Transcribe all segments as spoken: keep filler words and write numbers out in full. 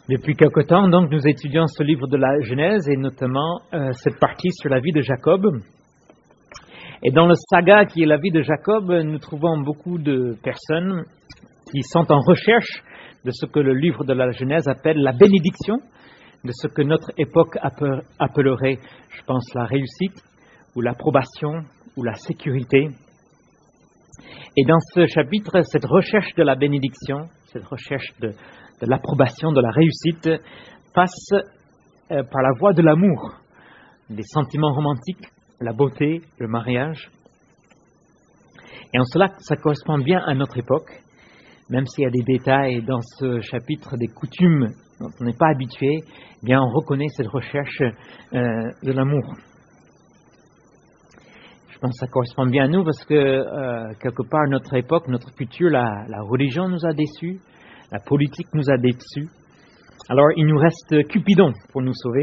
Depuis quelque temps, donc, nous étudions ce livre de la Genèse et notamment euh, cette partie sur la vie de Jacob. Et dans le saga qui est la vie de Jacob, nous trouvons beaucoup de personnes qui sont en recherche de ce que le livre de la Genèse appelle la bénédiction, de ce que notre époque appellerait, je pense, la réussite ou l'approbation ou la sécurité. Et dans ce chapitre, cette recherche de la bénédiction, cette recherche de de l'approbation, de la réussite, passe euh, par la voie de l'amour, des sentiments romantiques, la beauté, le mariage. Et en cela, ça correspond bien à notre époque, même s'il y a des détails dans ce chapitre, des coutumes dont on n'est pas habitué, eh bien on reconnaît cette recherche euh, de l'amour. Je pense que ça correspond bien à nous parce que, euh, quelque part, notre époque, notre culture, la, la religion nous a déçus. La politique nous a déçus. Alors, il nous reste Cupidon pour nous sauver.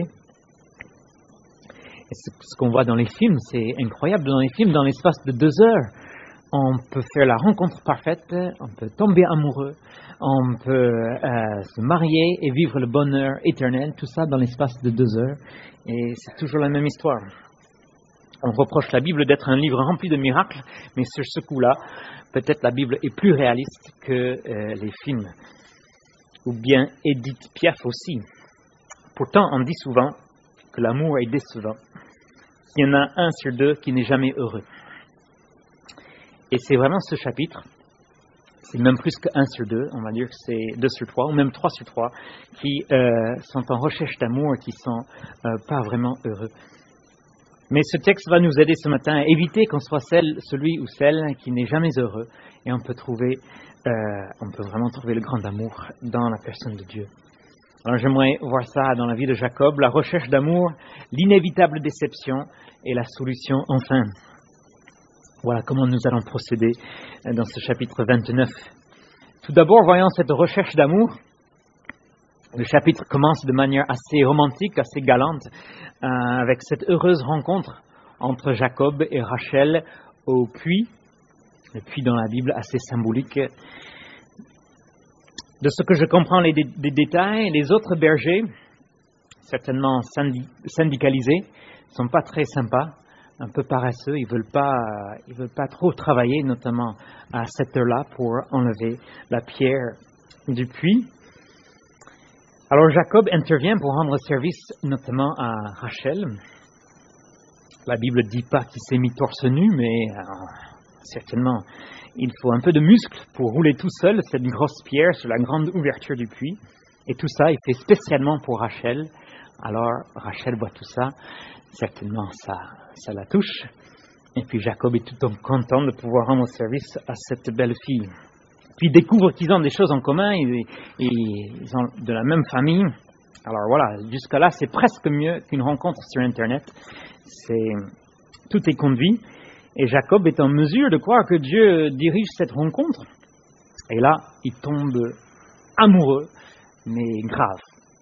Et ce qu'on voit dans les films, c'est incroyable. Dans les films, dans l'espace de deux heures, on peut faire la rencontre parfaite, on peut tomber amoureux, on peut euh, se marier et vivre le bonheur éternel, tout ça dans l'espace de deux heures. Et c'est toujours la même histoire. On reproche la Bible d'être un livre rempli de miracles, mais sur ce coup-là, peut-être la Bible est plus réaliste que euh, les films. Ou bien Edith Piaf aussi. Pourtant, on dit souvent que l'amour est décevant. Il y en a un sur deux qui n'est jamais heureux. Et c'est vraiment ce chapitre, c'est même plus qu'un sur deux, on va dire que c'est deux sur trois, ou même trois sur trois, qui euh, sont en recherche d'amour et qui ne sont euh, pas vraiment heureux. Mais ce texte va nous aider ce matin à éviter qu'on soit celle, celui ou celle qui n'est jamais heureux. Et on peut trouver, euh, on peut vraiment trouver le grand amour dans la personne de Dieu. Alors j'aimerais voir ça dans la vie de Jacob, la recherche d'amour, l'inévitable déception et la solution enfin. Voilà comment nous allons procéder dans ce chapitre vingt-neuf. Tout d'abord, voyons cette recherche d'amour. Le chapitre commence de manière assez romantique, assez galante, euh, avec cette heureuse rencontre entre Jacob et Rachel au puits, le puits dans la Bible assez symbolique. De ce que je comprends les dé- des détails, les autres bergers, certainement syndi- syndicalisés, ne sont pas très sympas, un peu paresseux, ils ne veulent pas, ils veulent pas trop travailler, notamment à cette heure-là, pour enlever la pierre du puits. Alors Jacob intervient pour rendre service notamment à Rachel. La Bible ne dit pas qu'il s'est mis torse nu, mais euh, certainement il faut un peu de muscle pour rouler tout seul cette grosse pierre sur la grande ouverture du puits. Et tout ça, il fait spécialement pour Rachel. Alors Rachel voit tout ça, certainement ça, ça la touche. Et puis Jacob est tout content de pouvoir rendre service à cette belle fille. Puis ils découvrent qu'ils ont des choses en commun, et, et ils ont de la même famille. Alors voilà, jusqu'à-là, c'est presque mieux qu'une rencontre sur Internet. C'est, tout est conduit. Et Jacob est en mesure de croire que Dieu dirige cette rencontre. Et là, il tombe amoureux, mais grave.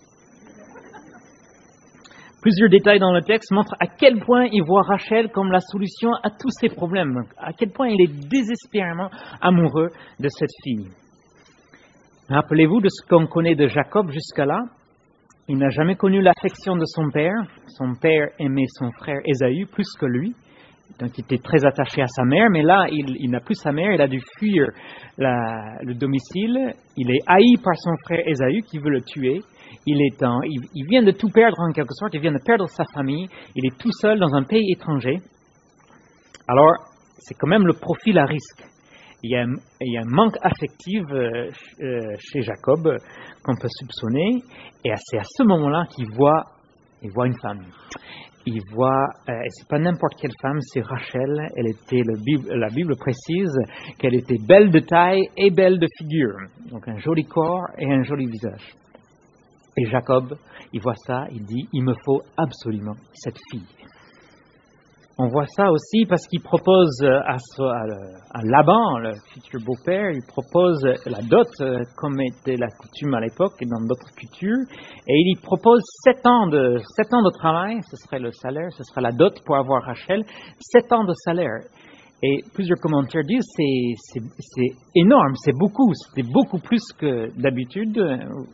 Plusieurs détails dans le texte montrent à quel point il voit Rachel comme la solution à tous ses problèmes, à quel point il est désespérément amoureux de cette fille. Rappelez-vous de ce qu'on connaît de Jacob jusqu'à là. Il n'a jamais connu l'affection de son père. Son père aimait son frère Ésaü plus que lui. Donc il était très attaché à sa mère, mais là, il, il n'a plus sa mère, il a dû fuir la, le domicile. Il est haï par son frère Ésaü qui veut le tuer. Il, est en, il, il vient de tout perdre en quelque sorte, il vient de perdre sa famille, il est tout seul dans un pays étranger. Alors, c'est quand même le profil à risque. Il y a, il y a un manque affectif euh, chez Jacob euh, qu'on peut soupçonner, et c'est à ce moment-là qu'il voit, il voit une femme. Il voit, euh, et c'est pas n'importe quelle femme, c'est Rachel. Elle était, le Bible, la Bible précise qu'elle était belle de taille et belle de figure, donc un joli corps et un joli visage. Et Jacob, il voit ça, il dit, il me faut absolument cette fille. On voit ça aussi parce qu'il propose à, à, à Laban, le futur beau-père, il propose la dot, comme était la coutume à l'époque et dans d'autres cultures, et il lui propose sept ans de, sept ans de travail, ce serait le salaire, ce serait la dot pour avoir Rachel, sept ans de salaire. Et plusieurs commentaires disent c'est, c'est, c'est énorme, c'est beaucoup, c'est beaucoup plus que d'habitude.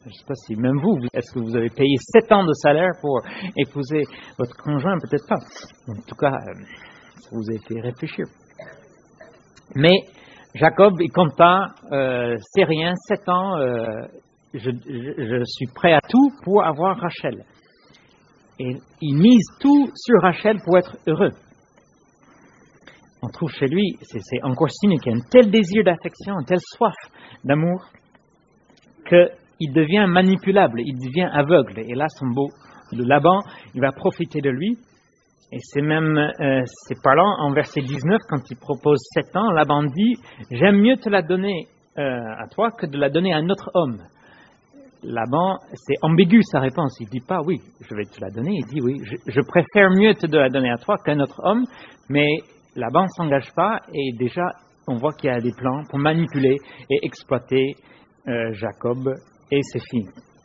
Je ne sais pas si même vous, est-ce que vous avez payé sept ans de salaire pour épouser votre conjoint? Peut-être pas. En tout cas, ça vous a fait réfléchir. Mais Jacob, il compta, euh, c'est rien, sept ans, euh, je, je, je suis prêt à tout pour avoir Rachel. Et il mise tout sur Rachel pour être heureux. On trouve chez lui, c'est, c'est encore cynique, un tel désir d'affection, une telle soif d'amour, qu'il devient manipulable, il devient aveugle. Et là, son beau de Laban, il va profiter de lui. Et c'est même, euh, c'est parlant en verset dix-neuf, quand il propose sept ans, Laban dit « J'aime mieux te la donner euh, à toi que de la donner à un autre homme. » Laban, c'est ambigu sa réponse. Il ne dit pas « Oui, je vais te la donner ». Il dit « Oui, je, je préfère mieux te la donner à toi qu'à un autre homme. » Mais Laban ne s'engage pas et déjà, on voit qu'il y a des plans pour manipuler et exploiter euh, Jacob et ses filles.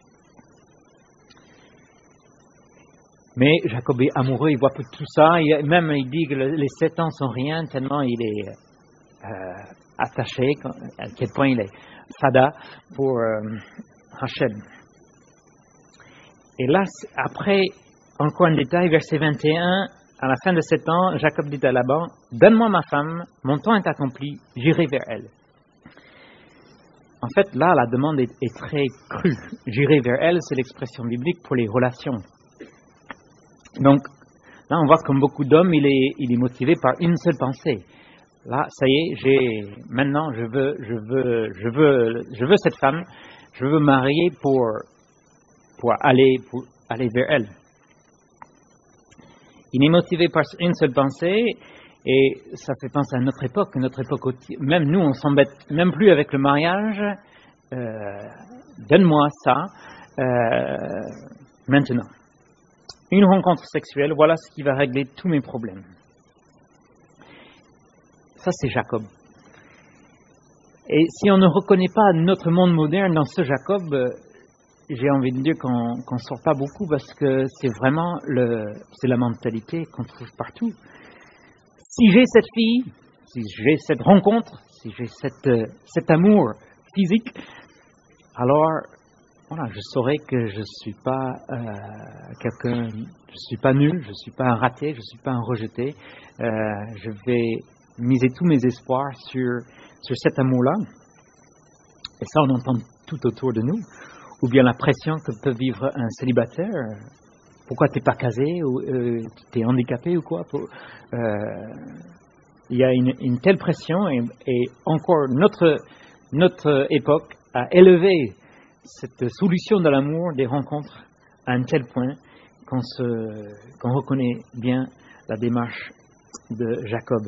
Mais Jacob est amoureux, il voit tout ça, il, même il dit que le, les sept ans sont rien, tellement il est euh, attaché, à quel point il est fada pour euh, Rachel. Et là, après, encore un détail, verset vingt et un, à la fin de sept ans, Jacob dit à Laban, « Donne-moi ma femme, mon temps est accompli, j'irai vers elle. » En fait, là, la demande est, est très crue. « J'irai vers elle », c'est l'expression biblique pour les relations. Donc, là, on voit que comme beaucoup d'hommes, il est, il est motivé par une seule pensée. Là, ça y est, j'ai, maintenant, je veux, je veux, je veux, je veux cette femme, je veux marier pour, pour aller, pour aller vers elle. Il est motivé par une seule pensée, et ça fait penser à notre époque. Notre époque, même nous, on s'embête même plus avec le mariage. Euh, donne-moi ça euh, maintenant. Une rencontre sexuelle, voilà ce qui va régler tous mes problèmes. Ça, c'est Jacob. Et si on ne reconnaît pas notre monde moderne dans ce Jacob, j'ai envie de dire qu'on ne sort pas beaucoup parce que c'est vraiment le, c'est la mentalité qu'on trouve partout. Si j'ai cette fille, si j'ai cette rencontre, si j'ai cette, cet amour physique, alors voilà, je saurais que je ne suis pas euh, quelqu'un, je suis pas nul, je ne suis pas un raté, je ne suis pas un rejeté. Euh, je vais miser tous mes espoirs sur, sur cet amour-là. Et ça, on entend tout autour de nous. Ou bien la pression que peut vivre un célibataire. Pourquoi tu n'es pas casé, ou euh, tu es handicapé ou quoi pour, euh, il y a une, une telle pression et, et encore notre, notre époque a élevé cette solution de l'amour des rencontres à un tel point qu'on, se, qu'on reconnaît bien la démarche de Jacob.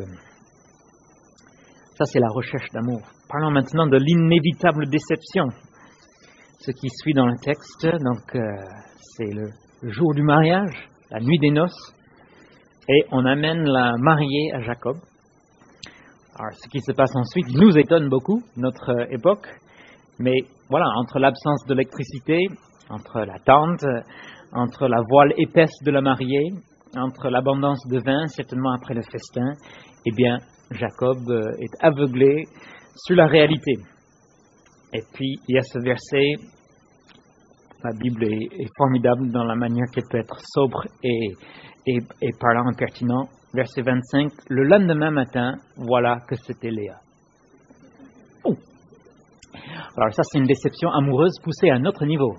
Ça, c'est la recherche d'amour. Parlons maintenant de l'inévitable déception. Ce qui suit dans le texte, donc euh, c'est le jour du mariage, la nuit des noces, et on amène la mariée à Jacob. Alors, ce qui se passe ensuite nous étonne beaucoup, notre euh, époque, mais voilà, entre l'absence d'électricité, entre la tente, entre la voile épaisse de la mariée, entre l'abondance de vin, certainement après le festin, eh bien, Jacob euh, est aveuglé sur la réalité. Et puis, il y a ce verset, la Bible est, est formidable dans la manière qu'elle peut être sobre et, et, et parlant et pertinent. Verset vingt-cinq, le lendemain matin, voilà que c'était Léa. Oh. Alors ça, c'est une déception amoureuse poussée à un autre niveau.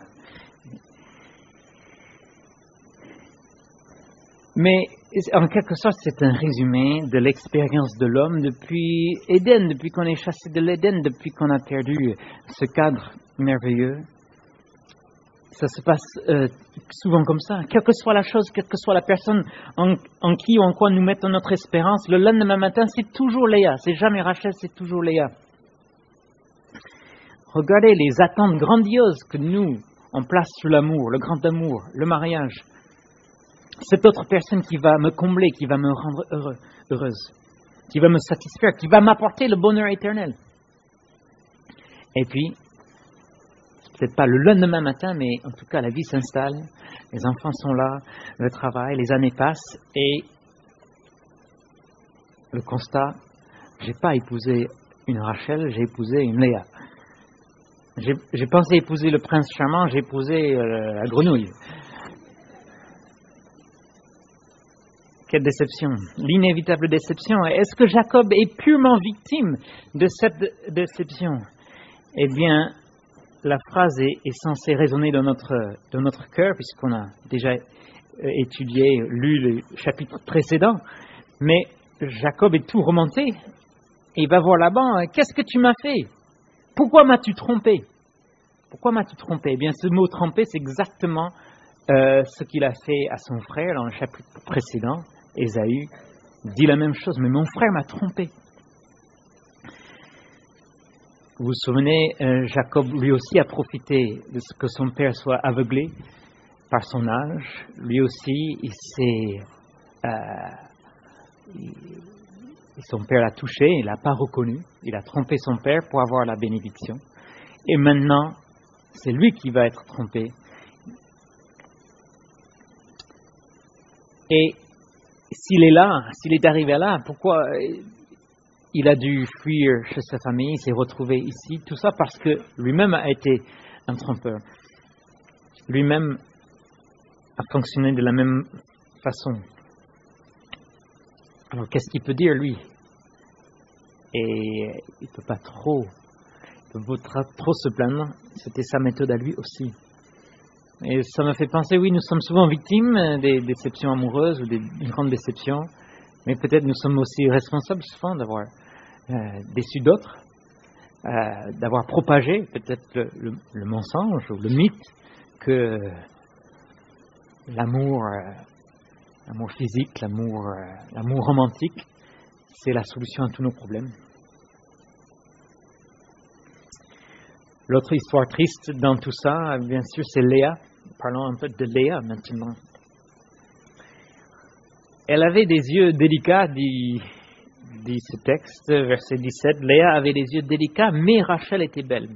Mais en quelque sorte, c'est un résumé de l'expérience de l'homme depuis Éden, depuis qu'on est chassé de l'Éden, depuis qu'on a perdu ce cadre merveilleux. Ça se passe euh, souvent comme ça. Quelle que soit la chose, quelle que soit la personne en, en qui ou en quoi nous mettons notre espérance, le lendemain matin, c'est toujours Léa. C'est jamais Rachel, c'est toujours Léa. Regardez les attentes grandioses que nous, on place sur l'amour, le grand amour, le mariage. Cette autre personne qui va me combler, qui va me rendre heureux, heureuse, qui va me satisfaire, qui va m'apporter le bonheur éternel. Et puis, peut-être pas le lendemain matin, mais en tout cas la vie s'installe, les enfants sont là, le travail, les années passent, et le constat, j'ai pas épousé une Rachel, j'ai épousé une Léa. J'ai, j'ai pensé épouser le prince charmant, j'ai épousé euh, la grenouille. Quelle déception, l'inévitable déception. Est-ce que Jacob est purement victime de cette déception? Eh bien, la phrase est, est censée résonner dans notre, dans notre cœur, puisqu'on a déjà étudié, lu le chapitre précédent. Mais Jacob est tout remonté. Et il va voir Laban. Qu'est-ce que tu m'as fait? Pourquoi m'as-tu trompé? Pourquoi m'as-tu trompé? Eh bien, ce mot tromper, c'est exactement euh, ce qu'il a fait à son frère dans le chapitre précédent. Ésaü dit la même chose, mais mon frère m'a trompé. Vous vous souvenez, euh, Jacob lui aussi a profité de ce que son père soit aveuglé par son âge. Lui aussi, il s'est, euh, il, son père l'a touché, il l'a pas reconnu. Il a trompé son père pour avoir la bénédiction. Et maintenant, c'est lui qui va être trompé. Et s'il est là, s'il est arrivé là, pourquoi il a dû fuir chez sa famille, il s'est retrouvé ici? Tout ça parce que lui-même a été un trompeur. Lui-même a fonctionné de la même façon. Alors qu'est-ce qu'il peut dire, lui? Et il ne peut pas trop, il peut pas trop se plaindre. C'était sa méthode à lui aussi. Et ça me fait penser, oui, nous sommes souvent victimes des déceptions amoureuses ou des grandes déceptions, mais peut-être nous sommes aussi responsables souvent d'avoir euh, déçu d'autres, euh, d'avoir propagé peut-être le, le, le mensonge ou le mythe que l'amour, euh, l'amour physique, l'amour, euh, l'amour romantique, c'est la solution à tous nos problèmes. L'autre histoire triste dans tout ça, bien sûr, c'est Léa. Parlons un peu de Léa maintenant. Elle avait des yeux délicats, dit, dit ce texte, verset dix-sept. Léa avait des yeux délicats, mais Rachel était belle.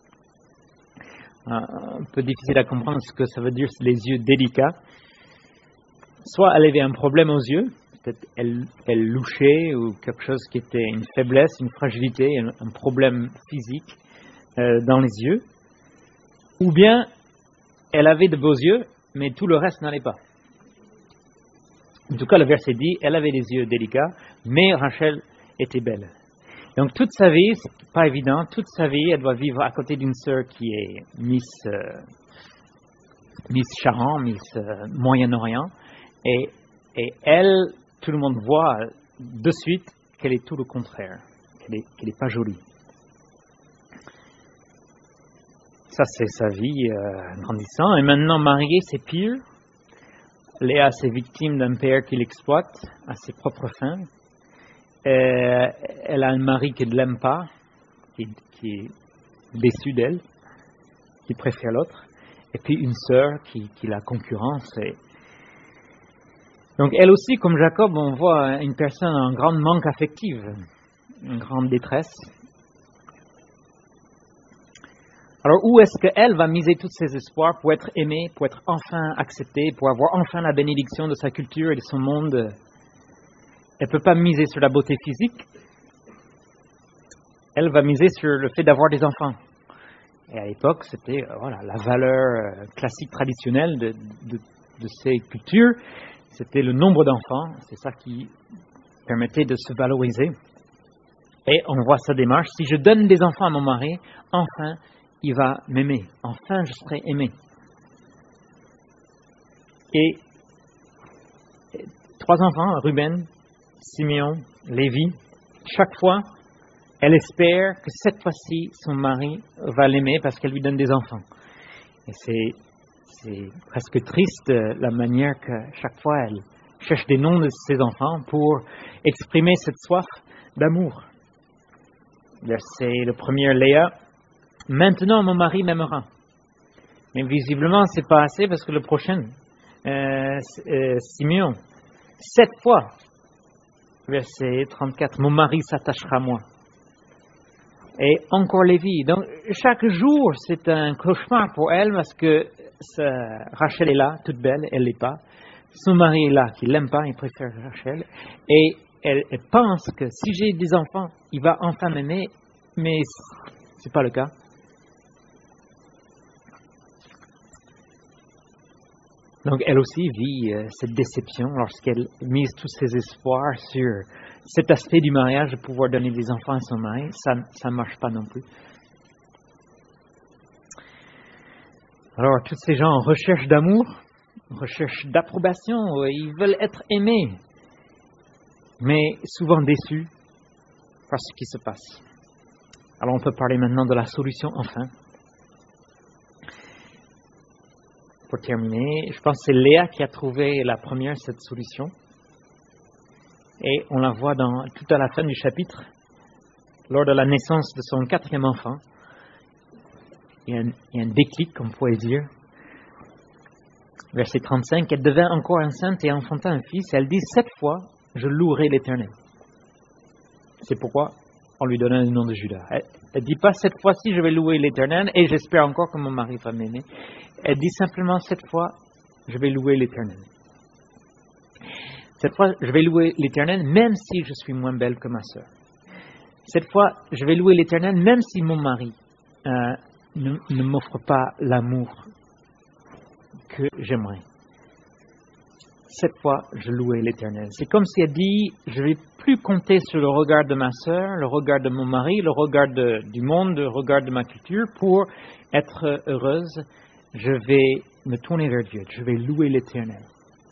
Un peu difficile à comprendre ce que ça veut dire, les yeux délicats. Soit elle avait un problème aux yeux, peut-être elle, elle louchait ou quelque chose qui était une faiblesse, une fragilité, un, un problème physique euh, dans les yeux. Ou bien elle avait de beaux yeux, mais tout le reste n'allait pas. En tout cas, le verset dit, elle avait des yeux délicats, mais Rachel était belle. Donc toute sa vie, c'est pas évident, toute sa vie, elle doit vivre à côté d'une sœur qui est Miss, euh, Miss Charan, Miss euh, Moyen-Orient, et, et elle, tout le monde voit de suite qu'elle est tout le contraire, qu'elle est, qu'elle est pas jolie. Ça, c'est sa vie euh, grandissant. Et maintenant, mariée, c'est pire. Léa, c'est victime d'un père qui l'exploite à ses propres fins. Euh, elle a un mari qui ne l'aime pas, qui, qui est déçu d'elle, qui préfère l'autre. Et puis une sœur qui, qui la concurrence. Et... Donc elle aussi, comme Jacob, on voit une personne en grand manque affectif, une grande détresse. Alors, où est-ce qu'elle va miser tous ses espoirs pour être aimée, pour être enfin acceptée, pour avoir enfin la bénédiction de sa culture et de son monde? Elle ne peut pas miser sur la beauté physique. Elle va miser sur le fait d'avoir des enfants. Et à l'époque, c'était euh, voilà, la valeur euh, classique traditionnelle de, de, de ces cultures. C'était le nombre d'enfants. C'est ça qui permettait de se valoriser. Et on voit sa démarche. Si je donne des enfants à mon mari, enfin, il va m'aimer. Enfin, je serai aimé. Et trois enfants, Ruben, Simeon, Lévi, chaque fois, elle espère que cette fois-ci, son mari va l'aimer parce qu'elle lui donne des enfants. Et c'est, c'est presque triste la manière que chaque fois, elle cherche des noms de ses enfants pour exprimer cette soif d'amour. C'est le premier, Léa. Maintenant, mon mari m'aimera. Mais visiblement, c'est pas assez parce que le prochain, euh, euh, Simeon, sept fois, verset trente-quatre, mon mari s'attachera à moi. Et encore Lévi. Donc, chaque jour, c'est un cauchemar pour elle parce que ça, Rachel est là, toute belle, elle l'est pas. Son mari est là, qui l'aime pas, il préfère Rachel. Et elle, elle pense que si j'ai des enfants, il va enfin m'aimer, mais c'est pas le cas. Donc elle aussi vit euh, cette déception lorsqu'elle mise tous ses espoirs sur cet aspect du mariage, de pouvoir donner des enfants à son mari. Ça ne marche pas non plus. Alors tous ces gens en recherche d'amour, en recherche d'approbation, ils veulent être aimés, mais souvent déçus par ce qui se passe. Alors on peut parler maintenant de la solution enfin. Pour terminer, je pense que c'est Léa qui a trouvé la première cette solution. Et on la voit dans, tout à la fin du chapitre, lors de la naissance de son quatrième enfant. Il y a un, il y a un déclic, comme on pourrait dire. Verset trente-cinq, elle devint encore enceinte et enfanta un fils. Elle dit, cette fois, je louerai l'Éternel. C'est pourquoi on lui donna le nom de Judas. Elle ne dit pas, cette fois-ci, je vais louer l'Éternel et j'espère encore que mon mari va m'aimer. Elle dit simplement, cette fois, je vais louer l'Éternel. Cette fois, je vais louer l'Éternel, même si je suis moins belle que ma sœur. Cette fois, je vais louer l'Éternel, même si mon mari euh, ne, ne m'offre pas l'amour que j'aimerais. Cette fois, je louerai l'Éternel. C'est comme si elle dit, je ne vais plus compter sur le regard de ma sœur, le regard de mon mari, le regard de, du monde, le regard de ma culture pour être heureuse. Je vais me tourner vers Dieu. Je vais louer l'Éternel.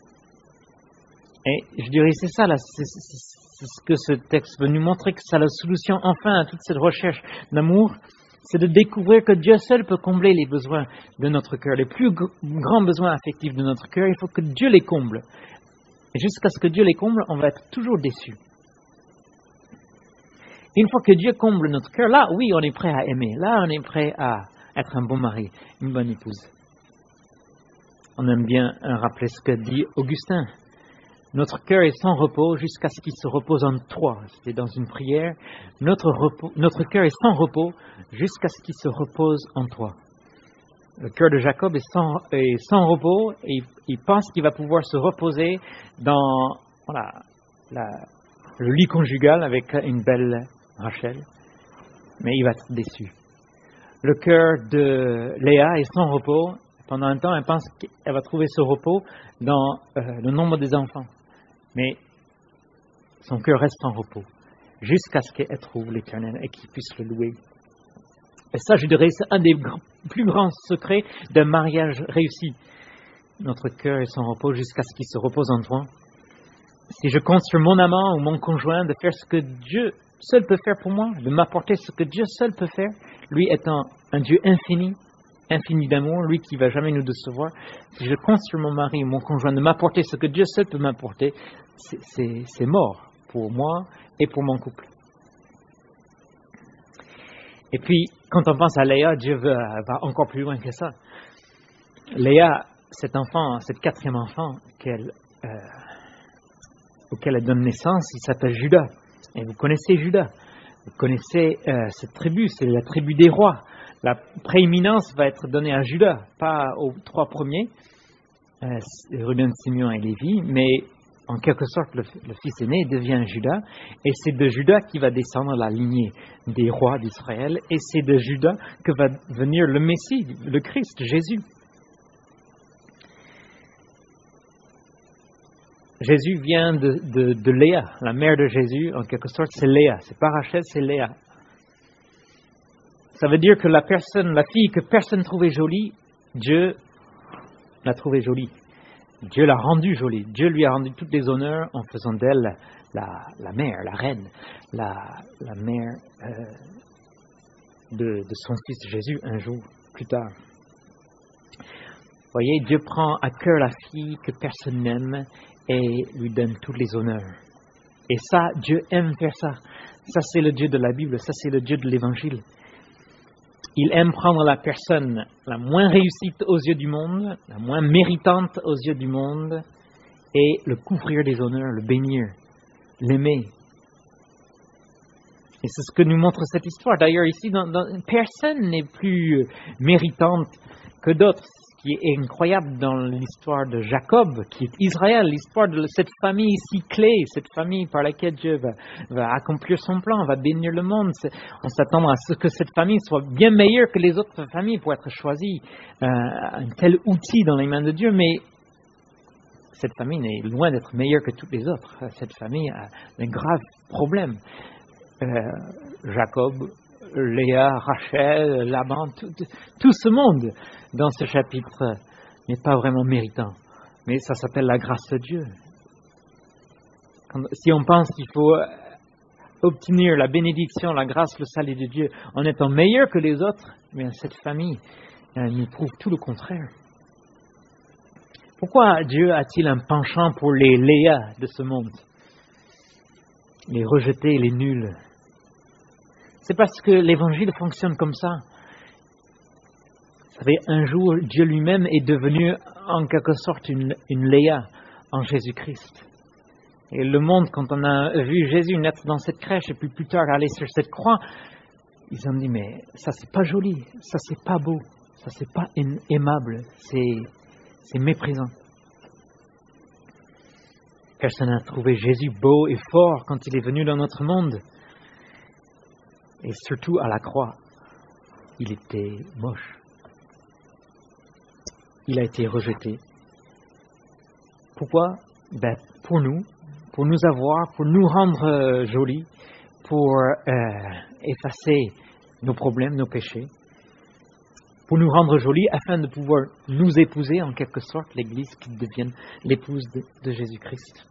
Et je dirais, c'est ça, là, c'est, c'est, c'est ce que ce texte veut nous montrer, que c'est la solution enfin à toute cette recherche d'amour, c'est de découvrir que Dieu seul peut combler les besoins de notre cœur, les plus grands besoins affectifs de notre cœur. Il faut que Dieu les comble. Et jusqu'à ce que Dieu les comble, on va être toujours déçus. Une fois que Dieu comble notre cœur, là, oui, on est prêt à aimer. Là, on est prêt à être un bon mari, une bonne épouse. On aime bien rappeler ce que dit Augustin. Notre cœur est sans repos jusqu'à ce qu'il se repose en toi. C'était dans une prière. Notre, repos, notre cœur est sans repos jusqu'à ce qu'il se repose en toi. Le cœur de Jacob est sans, est sans repos et il, il pense qu'il va pouvoir se reposer dans voilà, la, le lit conjugal avec une belle Rachel. Mais il va être déçu. Le cœur de Léa est sans repos. Pendant un temps, elle pense qu'elle va trouver ce repos dans euh, le nombre des enfants. Mais son cœur reste en repos jusqu'à ce qu'elle trouve l'Éternel et qu'il puisse le louer. Et ça, je dirais, c'est un des grands, plus grands secrets d'un mariage réussi. Notre cœur est sans repos jusqu'à ce qu'il se repose en toi. Si je compte sur mon amant ou mon conjoint de faire ce que Dieu seul peut faire pour moi, de m'apporter ce que Dieu seul peut faire, lui étant un Dieu infini, infini d'amour, lui qui ne va jamais nous décevoir. Si je compte sur mon mari ou mon conjoint de m'apporter ce que Dieu seul peut m'apporter, c'est, c'est, c'est mort pour moi et pour mon couple. Et puis, quand on pense à Léa, Dieu va, va encore plus loin que ça. Léa, cet enfant, cet quatrième enfant qu'elle, euh, auquel elle donne naissance, il s'appelle Judas. Et vous connaissez Judas. Vous connaissez euh, cette tribu, c'est la tribu des rois. La prééminence va être donnée à Judas, pas aux trois premiers, euh, Ruben, Simeon et Lévi, mais en quelque sorte, le, le fils aîné devient Judas, et c'est de Judas qui va descendre la lignée des rois d'Israël, et c'est de Judas que va venir le Messie, le Christ, Jésus. Jésus vient de, de, de Léa, la mère de Jésus, en quelque sorte, c'est Léa, c'est pas Rachel, c'est Léa. Ça veut dire que la personne, la fille que personne trouvait jolie, Dieu l'a trouvée jolie. Dieu l'a rendue jolie. Dieu lui a rendu tous les honneurs en faisant d'elle la, la mère, la reine, la, la mère euh, de, de son fils Jésus un jour plus tard. Vous voyez, Dieu prend à cœur la fille que personne n'aime et lui donne tous les honneurs. Et ça, Dieu aime faire ça. Ça, c'est le Dieu de la Bible. Ça, c'est le Dieu de l'Évangile. Il aime prendre la personne la moins réussite aux yeux du monde, la moins méritante aux yeux du monde, et le couvrir des honneurs, le bénir, l'aimer. Et c'est ce que nous montre cette histoire. D'ailleurs, ici, dans, dans, personne n'est plus méritante que d'autres. Ce qui est incroyable dans l'histoire de Jacob, qui est Israël, l'histoire de cette famille si clé, cette famille par laquelle Dieu va, va accomplir son plan, va bénir le monde. C'est, on s'attend à ce que cette famille soit bien meilleure que les autres familles pour être choisie, euh, un tel outil dans les mains de Dieu, mais cette famille est loin d'être meilleure que toutes les autres. Cette famille a un grave problème. Euh, Jacob, Léa, Rachel, Laban, tout, tout ce monde dans ce chapitre n'est pas vraiment méritant. Mais ça s'appelle la grâce de Dieu. Quand, si on pense qu'il faut obtenir la bénédiction, la grâce, le salut de Dieu en étant meilleur que les autres, mais cette famille elle nous prouve tout le contraire. Pourquoi Dieu a-t-il un penchant pour les Léa de ce monde? Les rejetés, les nuls. C'est parce que l'Évangile fonctionne comme ça. Vous savez, un jour, Dieu lui-même est devenu en quelque sorte une, une Léa en Jésus-Christ. Et le monde, quand on a vu Jésus naître dans cette crèche et puis plus tard aller sur cette croix, ils ont dit, mais ça c'est pas joli, ça c'est pas beau, ça c'est pas aimable, c'est, c'est méprisant. Personne n'a trouvé Jésus beau et fort quand il est venu dans notre monde. Et surtout à la croix, il était moche. Il a été rejeté. Pourquoi? Ben, pour nous, pour nous avoir, pour nous rendre euh, jolis, pour euh, effacer nos problèmes, nos péchés, pour nous rendre jolis afin de pouvoir nous épouser en quelque sorte, l'Église qui devienne l'épouse de, de Jésus-Christ.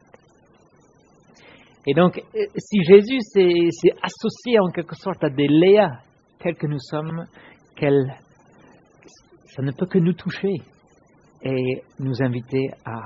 Et donc, si Jésus s'est, s'est associé en quelque sorte à des Léa tels que nous sommes, qu'elle, ça ne peut que nous toucher et nous inviter à,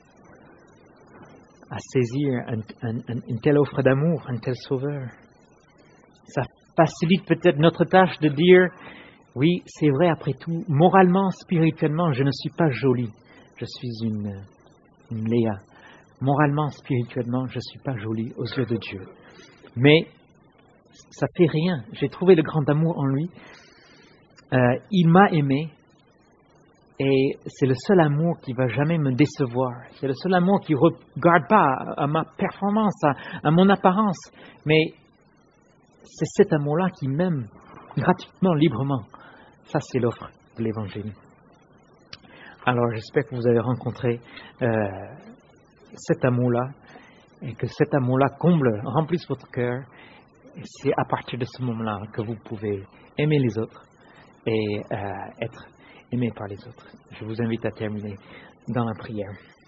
à saisir un, un, un, une telle offre d'amour, un tel sauveur. Ça facilite peut-être notre tâche de dire, oui, c'est vrai après tout, moralement, spirituellement, je ne suis pas jolie, je suis une, une Léa. Moralement, spirituellement, je ne suis pas jolie aux yeux de Dieu. Mais ça fait rien. J'ai trouvé le grand amour en lui. Euh, il m'a aimé et c'est le seul amour qui ne va jamais me décevoir. C'est le seul amour qui ne regarde pas à, à ma performance, à, à mon apparence. Mais c'est cet amour-là qui m'aime gratuitement, librement. Ça, c'est l'offre de l'Évangile. Alors, j'espère que vous avez rencontré euh, cet amour-là, et que cet amour-là comble, remplisse votre cœur. Et c'est à partir de ce moment-là que vous pouvez aimer les autres et euh, être aimé par les autres. Je vous invite à terminer dans la prière.